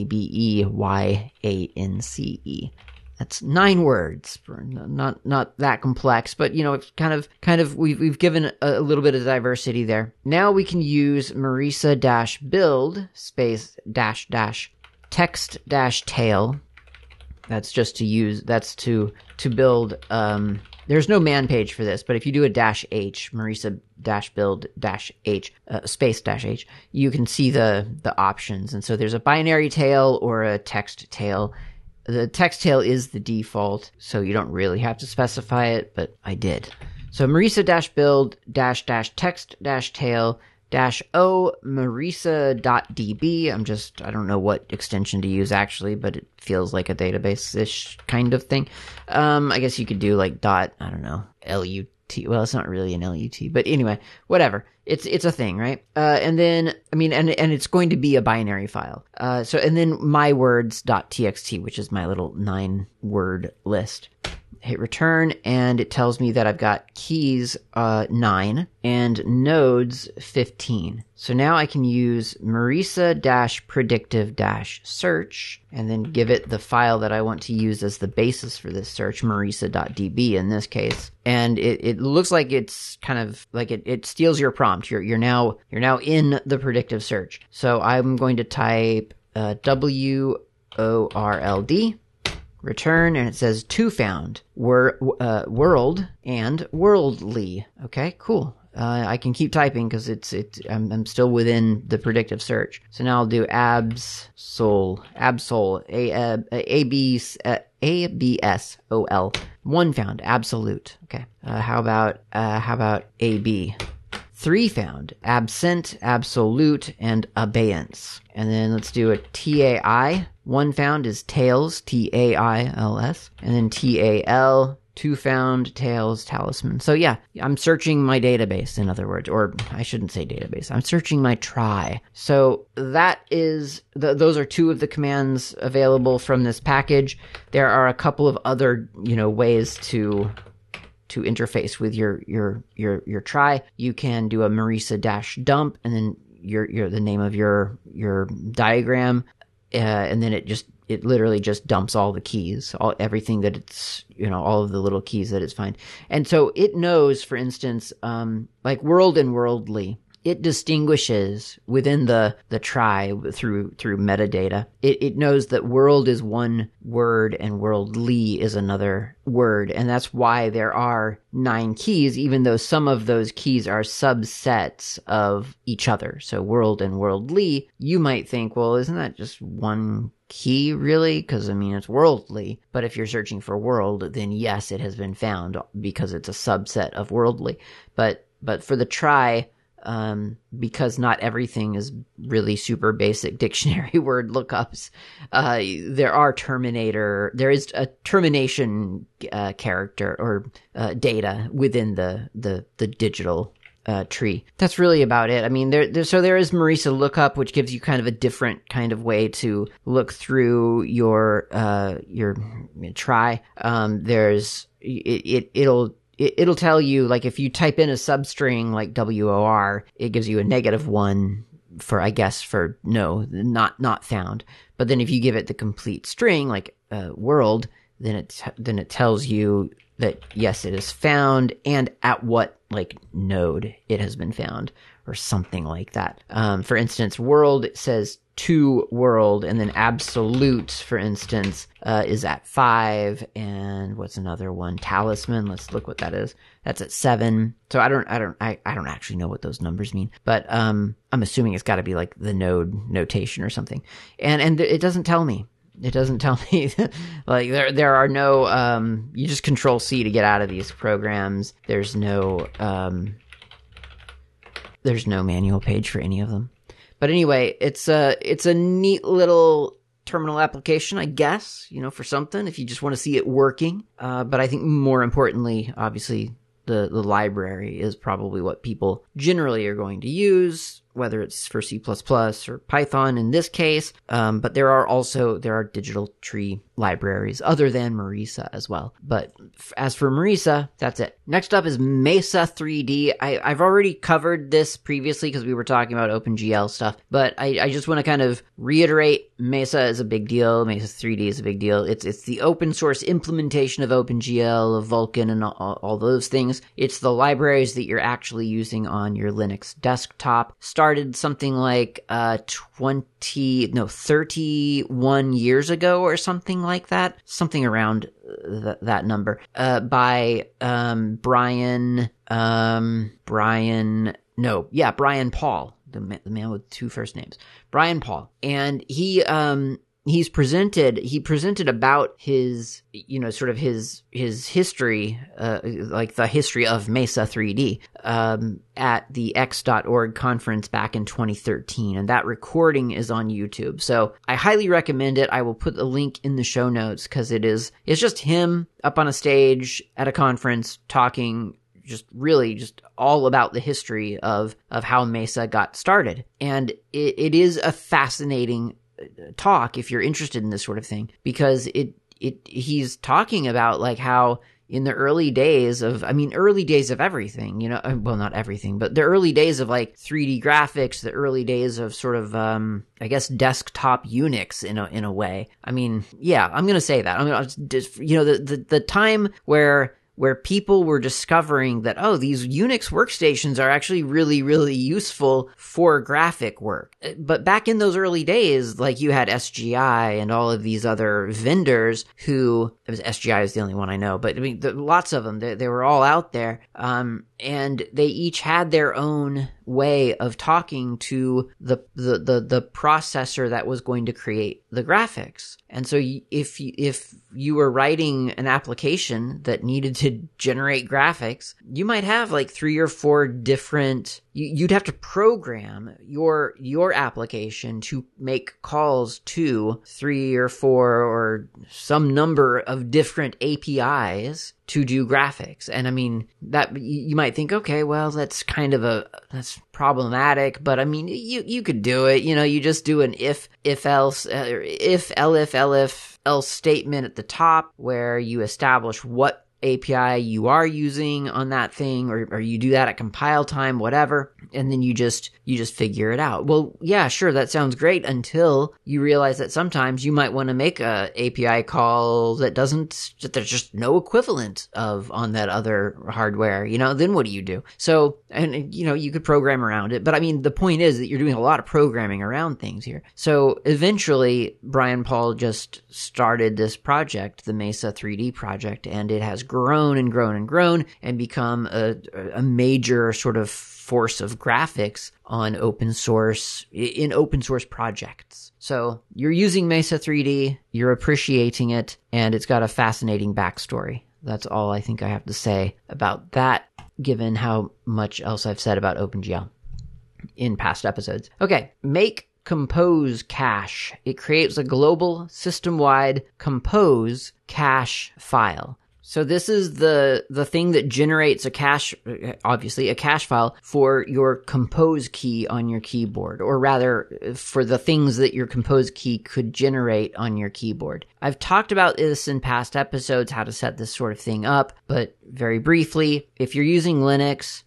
A-B-E-Y-A-N-C-E. That's 9 words. Not that complex, but it's kind of we've given a little bit of diversity there. Now we can use Marisa-build space dash text dash tail. That's just to build. There's no man page for this, but if you do a -H, Marisa-build -H, space -H, you can see the options. And so there's a binary tail or a text tail. The text tail is the default, so you don't really have to specify it, but I did. So Marisa-build -text -tail -o marisa.db. I don't know what extension to use actually, but it feels like a database-ish kind of thing. I guess you could do like dot, I don't know, LUT. Well, it's not really an LUT, but anyway, whatever. It's a thing, right? And then, and it's going to be a binary file. And then mywords.txt, which is my little 9-word list. Hit return, and it tells me that I've got keys 9 and nodes 15. So now I can use Marisa-predictive-search and then give it the file that I want to use as the basis for this search, marisa.db in this case. And it looks like it's kind of like it steals your prompt. You're now in the predictive search. So I'm going to type WORLD. Return, and it says to found, world and worldly. Okay, cool. I can keep typing because I'm still within the predictive search. So now I'll do absol, ABSOL, 1 found, absolute. Okay. How about AB? 3 found, absent, absolute, and abeyance. And then let's do a TAI. 1 found is tails, T-A-I-L-S. And then TAL, 2 found, tails, talisman. So yeah, I'm searching my database, in other words. Or I shouldn't say database. I'm searching my try. So that is, those are 2 of the commands available from this package. There are a couple of other, ways to interface with your try. You can do a Marisa-dump and then the name of your diagram, and then it literally just dumps all the keys, everything that it's, all of the little keys that it's finding. And so it knows, for instance, like world and worldly, it distinguishes within the try through metadata. It knows that world is one word and worldly is another word. And that's why there are 9 keys, even though some of those keys are subsets of each other. So world and worldly, you might think, well, isn't that just one key really? Because it's worldly. But if you're searching for world, then yes, it has been found because it's a subset of worldly. But for the try, because not everything is really super basic dictionary word lookups, there is a termination character or data within the digital tree. That's really about it. There is Marisa lookup, which gives you kind of a different kind of way to look through your try. It'll tell you, like, if you type in a substring like WOR, it gives you a -1 for no, not found. But then if you give it the complete string, like world, then it tells you that yes, it is found and at what like node it has been found or something like that. For instance, world says to world, and then absolute, for instance, is at 5, and what's another one? Talisman. Let's look what that is. That's at 7. So I don't actually know what those numbers mean, but I'm assuming it's got to be like the node notation or something. And it doesn't tell me. It doesn't tell me. Like there are no. You just Control C to get out of these programs. There's no manual page for any of them. But anyway, it's a neat little terminal application, I guess, for something if you just want to see it working. But I think more importantly, obviously, the library is probably what people generally are going to use, whether it's for C++ or Python in this case. But there are digital tree libraries other than Marisa as well. But as for Marisa, that's it. Next up is Mesa 3D. I've already covered this previously because we were talking about OpenGL stuff, but I just want to kind of reiterate Mesa is a big deal. Mesa 3D is a big deal. It's the open source implementation of OpenGL, of Vulkan, and all those things. It's the libraries that you're actually using on your Linux desktop. Started something like 31 years ago or something like that. Something around that number. By Brian Paul, the man with 2 first names. Brian Paul. And he presented about his, sort of his history, like the history of Mesa 3D, at the x.org conference back in 2013. And that recording is on YouTube. So I highly recommend it. I will put a link in the show notes because it's just him up on a stage at a conference talking just all about the history of how Mesa got started. And it is a fascinating talk if you're interested in this sort of thing, because he's talking about like how in the early days of everything, well, not everything, but the early days of like 3D graphics, the early days of sort of, I guess, desktop Unix in a way. I mean, yeah, I'm going to say that. The time where people were discovering that, these Unix workstations are actually really, really useful for graphic work. But back in those early days, like you had SGI and all of these other vendors SGI is the only one I know, but I mean, lots of them, they were all out there. And they each had their own way of talking to the processor that was going to create the graphics. And so if you were writing an application that needed to generate graphics, you might have like 3 or 4 different, you'd have to program your application to make calls to 3 or 4 or some number of different APIs to do graphics. And I mean, that you might think, okay, well, that's problematic, but I mean, you could do it. You just do an if else statement at the top where you establish what API you are using on that thing, or you do that at compile time, whatever, and then you just figure it out. Well, yeah, sure, that sounds great until you realize that sometimes you might want to make a API call that there's just no equivalent of on that other hardware, then what do you do? So, and you could program around it, but I mean, the point is that you're doing a lot of programming around things here. So eventually, Brian Paul just started this project, the Mesa 3D project, and it has grown and grown and grown and become a major sort of force of graphics on open source projects. So you're using Mesa 3D, you're appreciating it, and it's got a fascinating backstory. That's all I think I have to say about that, given how much else I've said about OpenGL in past episodes. Okay, make Compose cache. It creates a global system-wide compose cache file. So this is the thing that generates a cache, obviously a cache file for your compose key on your keyboard, or rather for the things that your compose key could generate on your keyboard. I've talked about this in past episodes, how to set this sort of thing up, but very briefly, if you're using Linux,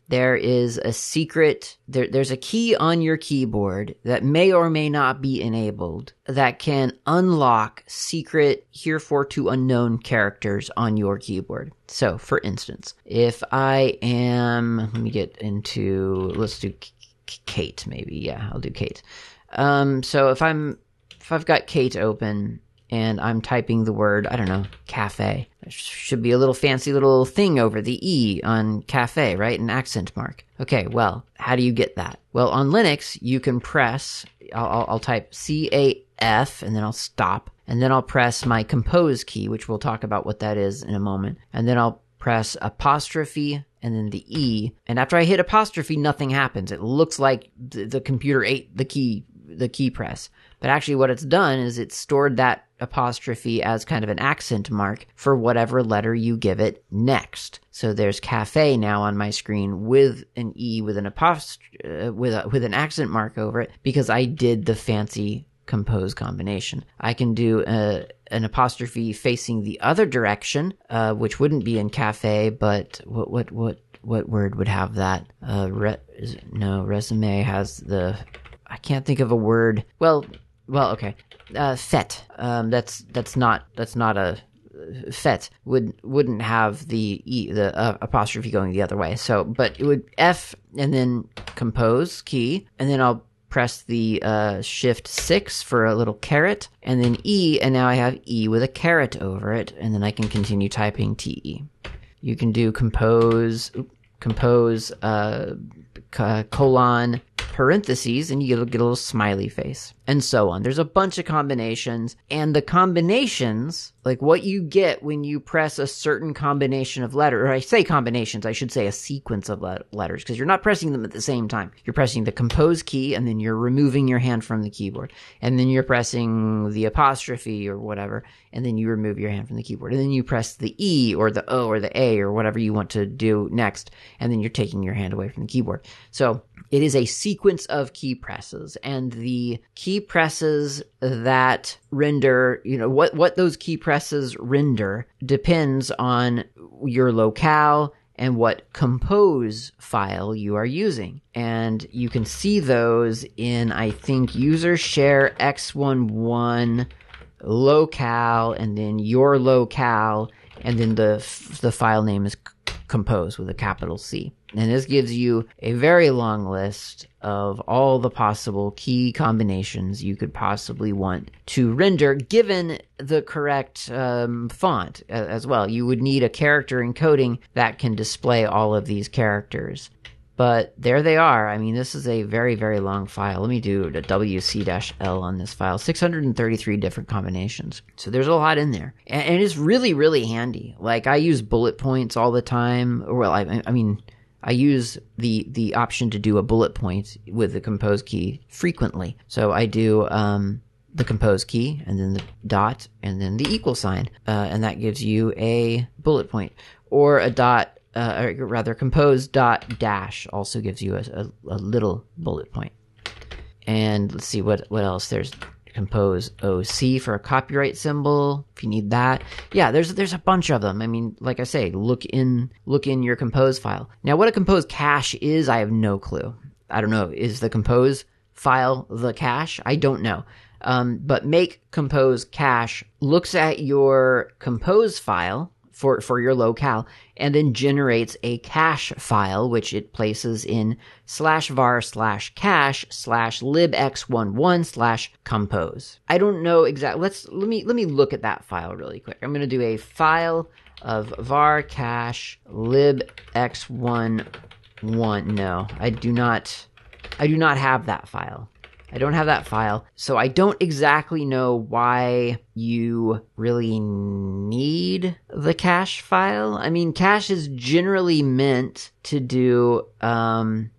there is a secret, there's a key on your keyboard that may or may not be enabled that can unlock secret, heretofore unknown characters on your keyboard. So, for instance, if I am, let me get into, let's do Kate maybe. Yeah, I'll do Kate. So if I've got Kate open and I'm typing the word, I don't know, cafe. There should be a little fancy little thing over the E on cafe, right? An accent mark. Okay, well, how do you get that? Well, on Linux, you can press, I'll type CAF and then I'll stop. And then I'll press my compose key, which we'll talk about what that is in a moment. And then I'll press apostrophe and then the E. And after I hit apostrophe, nothing happens. It looks like the computer ate the key press. But actually what it's done is it's stored that apostrophe as kind of an accent mark for whatever letter you give it next. So there's cafe now on my screen with an E with an with an accent mark over it because I did the fancy compose combination. I can do an apostrophe facing the other direction, which wouldn't be in cafe, but what word would have that? Resume has the, I can't think of a word. Well, okay. Fet. That's not a fet wouldn't have the apostrophe going the other way. So, but it would F and then compose key, and then I'll press the shift 6 for a little caret, and then E, and now I have E with a caret over it, and then I can continue typing TE. You can do compose colon parentheses, and you get a little smiley face, and so on. There's a bunch of combinations, and the combinations, like what you get when you press a certain combination of letters, or I say combinations, I should say a sequence of letters, because you're not pressing them at the same time. You're pressing the compose key, and then you're removing your hand from the keyboard, and then you're pressing the apostrophe or whatever, and then you remove your hand from the keyboard, and then you press the E or the O or the A or whatever you want to do next, and then you're taking your hand away from the keyboard. So it is a sequence of key presses, and the key presses that render, what those key presses render depends on your locale and what compose file you are using. And you can see those in, I think, user share x11 locale, and then your locale, and then the file name is compose with a capital C. And this gives you a very long list of all the possible key combinations you could possibly want to render, given the correct font as well. You would need a character encoding that can display all of these characters. But there they are. I mean, this is a very, very long file. Let me do the WC-L on this file. 633 different combinations. So there's a lot in there. And it's really, really handy. Like, I use bullet points all the time. Well, I mean, I use the option to do a bullet point with the compose key frequently. So I do the compose key, and then the dot, and then the equal sign. And that gives you a bullet point. Or a dot, or rather compose dot dash also gives you a little bullet point. And let's see what else. There's compose OC for a copyright symbol if you need that. Yeah, there's a bunch of them. I mean, like I say, look in your compose file. Now, what a compose cache is, I have no clue. I don't know. Is the compose file the cache? I don't know. But make compose cache looks at your compose file for your locale, and then generates a cache file, which it places in /var/cache/libx11/compose. I don't know exactly. Let me look at that file really quick. I'm going to do a file of var cache libx11. No, I do not have that file. I don't have that file, so I don't exactly know why you really need the cache file. I mean, cache is generally meant to do, for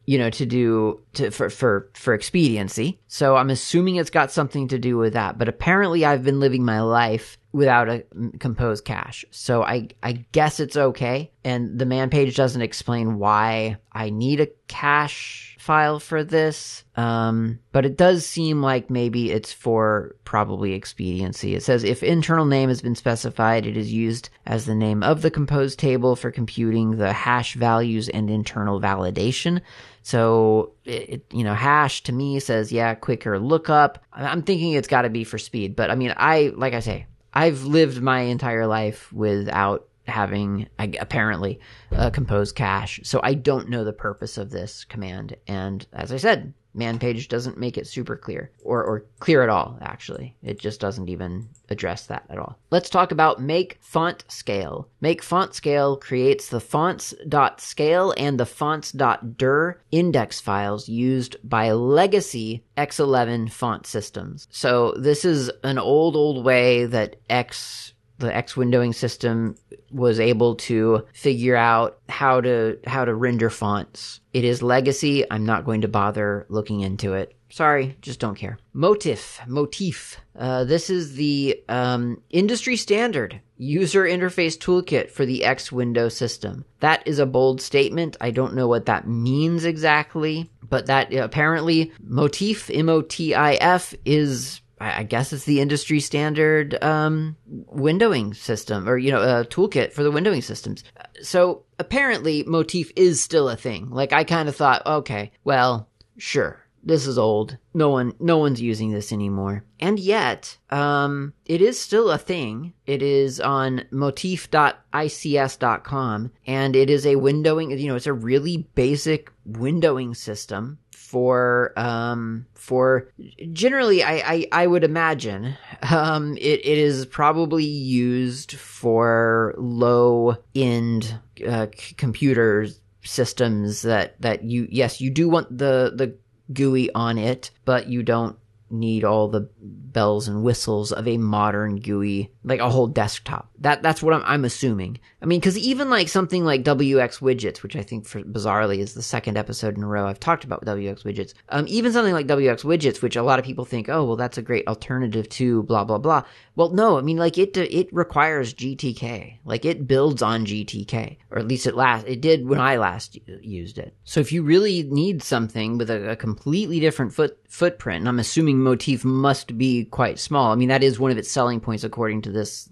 expediency. So I'm assuming it's got something to do with that. But apparently I've been living my life without a compose cache. So I guess it's okay. And the man page doesn't explain why I need a cache file for this. But it does seem like maybe it's for probably expediency. It says if internal name has been specified, it is used as the name of the compose table for computing the hash values and internal validation. So, hash to me says, yeah, quicker lookup. I'm thinking it's got to be for speed. But I mean, like I say, I've lived my entire life without having, apparently, a compose cache. So I don't know the purpose of this command. And as I said, man page doesn't make it super clear or clear at all, actually. It just doesn't even address that at all. Let's talk about make font scale. Make font scale creates the fonts.scale and the fonts.dir index files used by legacy X11 font systems. So this is an old way that the X windowing system was able to figure out how to render fonts. It is legacy. I'm not going to bother looking into it. Sorry, just don't care. Motif. This is the industry standard user interface toolkit for the X window system. That is a bold statement. I don't know what that means exactly, but that apparently Motif, M-O-T-I-F, is, I guess it's the industry standard windowing system, or, a toolkit for the windowing systems. So apparently Motif is still a thing. Like, I kind of thought, okay, well, sure, this is old. No one's using this anymore. And yet, it is still a thing. It is on motif.ics.com, and it is a windowing, it's a really basic windowing system for generally, I would imagine, it is probably used for low-end computer systems that you do want the GUI on it, but you don't need all the bells and whistles of a modern GUI, like a whole desktop. That's what I'm assuming. I mean, because even like something like WX Widgets, which I think bizarrely is the second episode in a row I've talked about WX Widgets. Even something like WX Widgets, which a lot of people think, oh, well, that's a great alternative to blah, blah, blah. Well, no, I mean, like it requires GTK. Like it builds on GTK, or at least it did when I last used it. So if you really need something with a completely different footprint, and I'm assuming Motif must be quite small. I mean, that is one of its selling points according to this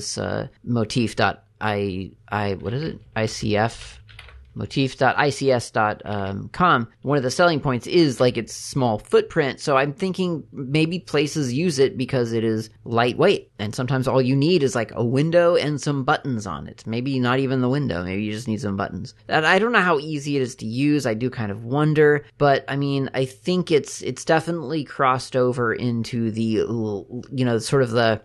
motif.ics.com. One of the selling points is like its small footprint. So I'm thinking maybe places use it because it is lightweight. And sometimes all you need is like a window and some buttons on it. Maybe not even the window. Maybe you just need some buttons. And I don't know how easy it is to use. I do kind of wonder. But I mean, I think it's definitely crossed over into the, sort of the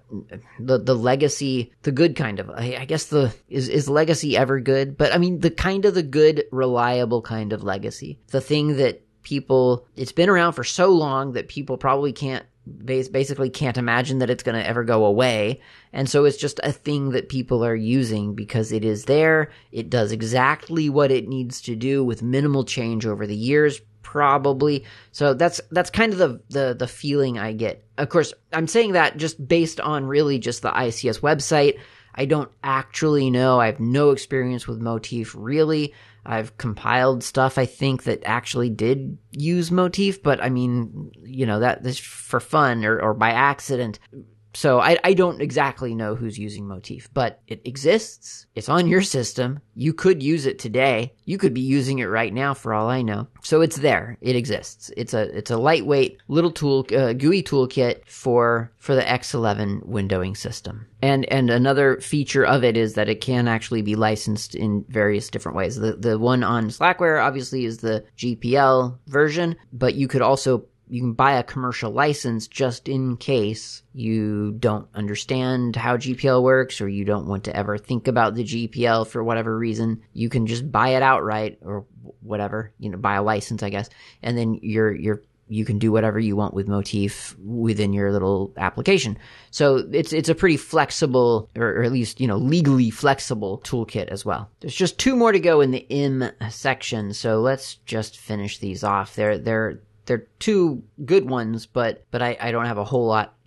legacy, the good kind of, I guess is legacy ever good? But I mean, the kind of the good, reliable kind of legacy. The thing that it's been around for so long that people probably basically can't imagine that it's going to ever go away. And so it's just a thing that people are using because it is there. It does exactly what it needs to do with minimal change over the years, probably. So that's kind of the feeling I get. Of course, I'm saying that just based on really just the ICS website. I don't actually know. I have no experience with Motif, really. I've compiled stuff, I think, that actually did use Motif, but I mean, that's for fun or by accident. So I don't exactly know who's using Motif, but it exists. It's on your system. You could use it today. You could be using it right now for all I know. So it's there. It exists. It's a lightweight little GUI toolkit for the X11 windowing system. And another feature of it is that it can actually be licensed in various different ways. The one on Slackware obviously is the GPL version, but you can buy a commercial license just in case you don't understand how GPL works or you don't want to ever think about the GPL for whatever reason. You can just buy it outright or whatever, buy a license, I guess, and then you can do whatever you want with Motif within your little application. So it's a pretty flexible, or at least, legally flexible toolkit as well. There's just two more to go in the IM section, so let's just finish these off. They're two good ones, but I don't have a whole lot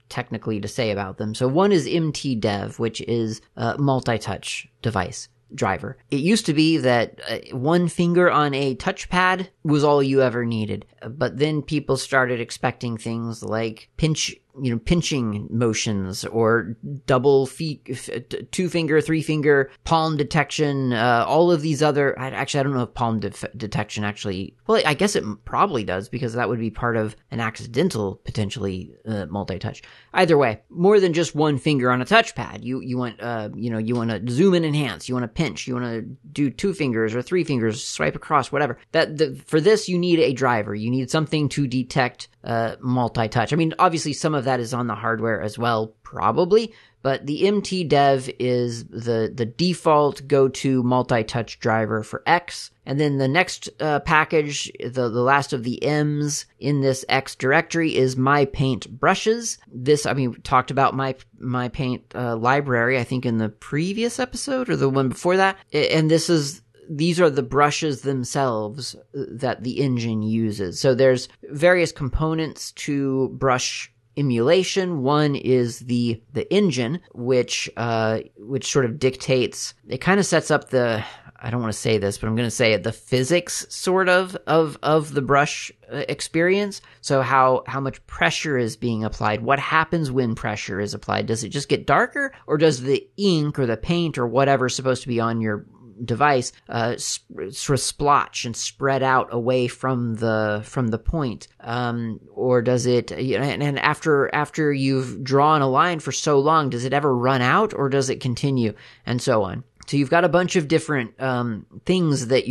technically to say about them. So one is MTDev, which is a multi-touch device driver. It used to be that one finger on a touchpad was all you ever needed. But then people started expecting things like pinching motions or double two finger, three finger palm detection, all of these other, I don't know if palm detection actually, well, I guess it probably does because that would be part of an accidental, potentially, multi-touch. Either way, more than just one finger on a touchpad. You want, you want to zoom and enhance, you want to pinch, you want to do two fingers or three fingers, swipe across, whatever. For this, you need a driver. You need something to detect multi-touch. I mean, obviously some of that is on the hardware as well, probably, but the MTDev is the default go-to multi-touch driver for X. And then the next package, the last of the M's in this X directory is MyPaint brushes. This, I mean, we talked about MyPaint library, I think in the previous episode or the one before that. And these are the brushes themselves that the engine uses. So there's various components to brush emulation. One is the engine, which sort of dictates, it kind of sets up I don't want to say this, but I'm going to say it, the physics sort of the brush experience. So how much pressure is being applied? What happens when pressure is applied? Does it just get darker, or does the ink or the paint or whatever's supposed to be on your device sort of splotch and spread out away from the point, or does it, and after you've drawn a line for so long, does it ever run out, or does it continue, and so on? So you've got a bunch of different things that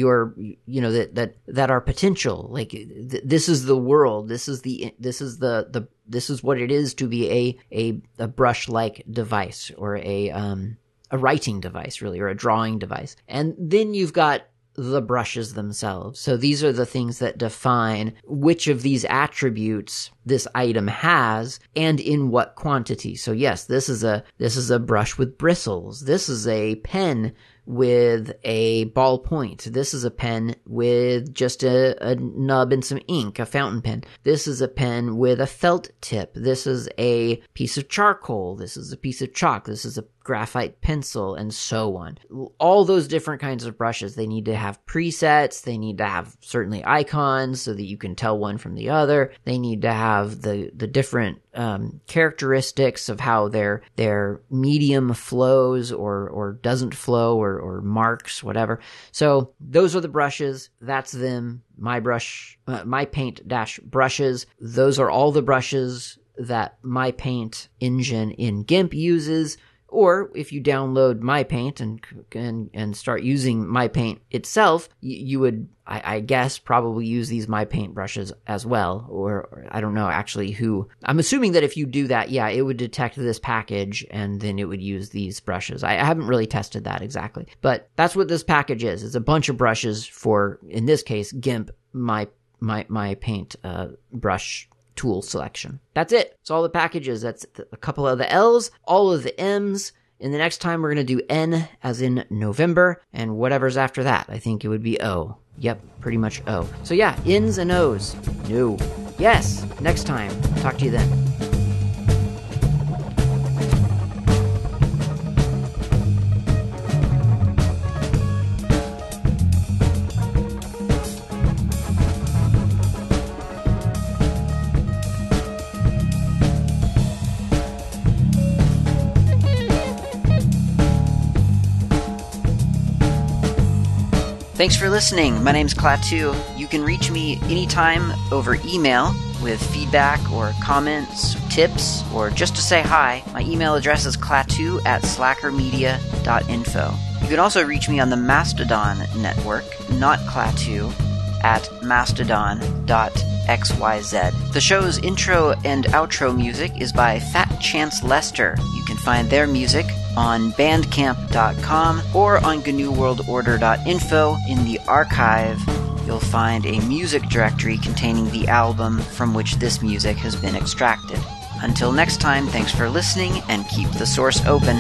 that are potential. Like this is the world. This is what it is to be a brush-like device, or a writing device, really, or a drawing device. And then you've got the brushes themselves. So these are the things that define which of these attributes this item has and in what quantity. So yes, this is a brush with bristles. This is a pen with a ball point. This is a pen with just a nub and some ink, a fountain pen. This is a pen with a felt tip. This is a piece of charcoal. This is a piece of chalk. This is a graphite pencil, and so on. All those different kinds of brushes, they need to have presets. They need to have certainly icons so that you can tell one from the other. They need to have the different characteristics of how their medium flows or doesn't flow, or marks, whatever. So those are the brushes. That's them. MyPaint brushes. Those are all the brushes that MyPaint engine in GIMP uses. Or if you download MyPaint and start using MyPaint itself, you would, I guess, probably use these MyPaint brushes as well. Or I don't know actually who. I'm assuming that if you do that, yeah, it would detect this package and then it would use these brushes. I haven't really tested that exactly. But that's what this package is. It's a bunch of brushes for, in this case, GIMP MyPaint brush tool selection. That's it. It's all the packages. That's a couple of the L's, all of the M's. And the next time we're going to do N as in November, and whatever's after that. I think it would be O. Yep, pretty much O. So yeah, N's and O's. No. Yes, next time. Talk to you then. Thanks for listening. My name's Klaatu. You can reach me anytime over email with feedback or comments, tips, or just to say hi. My email address is klaatu@slackermedia.info. You can also reach me on the Mastodon network, not Klaatu, at mastodon.xyz. The show's intro and outro music is by Fat Chance Lester. You can find their music on bandcamp.com or on GNUWorldOrder.info. In the archive, you'll find a music directory containing the album from which this music has been extracted. Until next time, thanks for listening and keep the source open.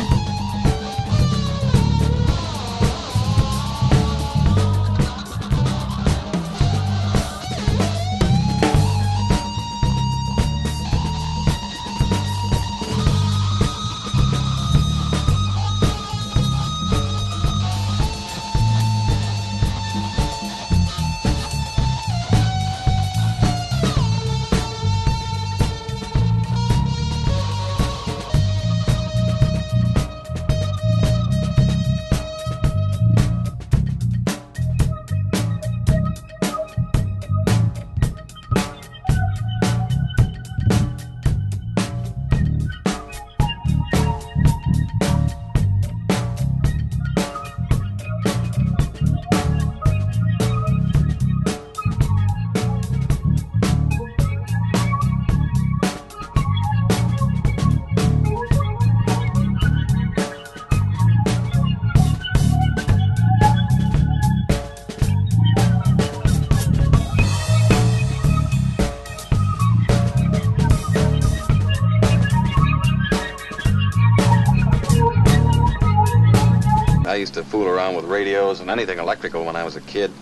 used to fool around with radios and anything electrical when I was a kid.